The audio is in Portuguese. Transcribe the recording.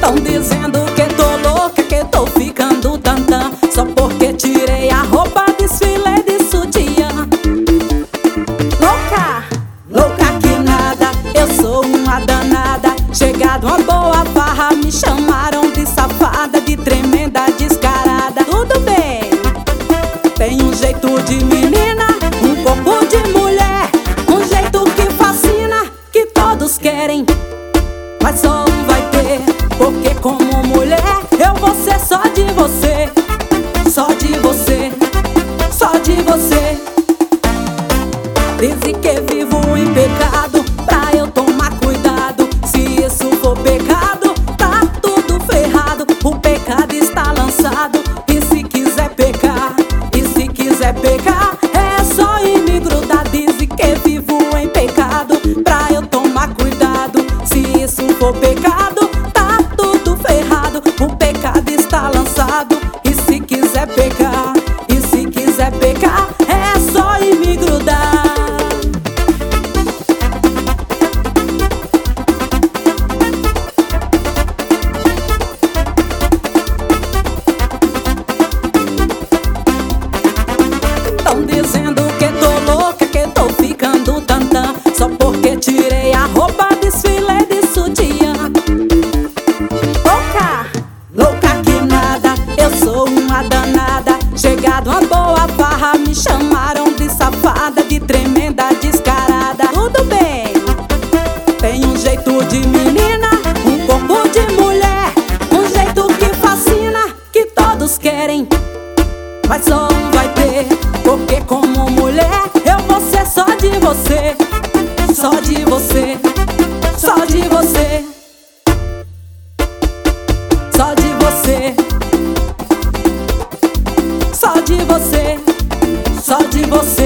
Tão dizendo que tô louca, que tô ficando tantã, só porque tirei a roupa, desfilei de sutiã. Louca, louca que nada, eu sou uma danada. Chegado uma boa farra, me chamaram de safada, de tremenda descarada. Tudo bem, tem um jeito de menina, um corpo de mulher, um jeito que fascina, que todos querem, mas só um vai ter. Porque como mulher eu vou ser só de você, só de você, só de você. Dizem que vivo em pecado, pra eu tomar cuidado. Se isso for pecado, tá tudo ferrado. O pecado está lançado, e se quiser pecar, e se quiser pecar, é só ir me grudar. Dizem que vivo em pecado, pra eu tomar cuidado. Se isso for pecado, tá tudo ferrado. O pecado está lançado, e se quiser pecar, e se quiser pecar, é só ir me grudar. Tão dizendo que tô louca, que tô ficando tantã, só porque tirei a roupa, desfilei de sutiã. Louca, louca que nada, eu sou uma danada. Chegado uma boa farra, me chamaram de safada, de tremenda descarada. Tudo bem, tem um jeito de menina, um corpo de mulher, um jeito que fascina, que todos querem, mas só um vai ter. Porque como mulher eu vou ser só de você, só de você, só de você, só de você, só de você, só de você.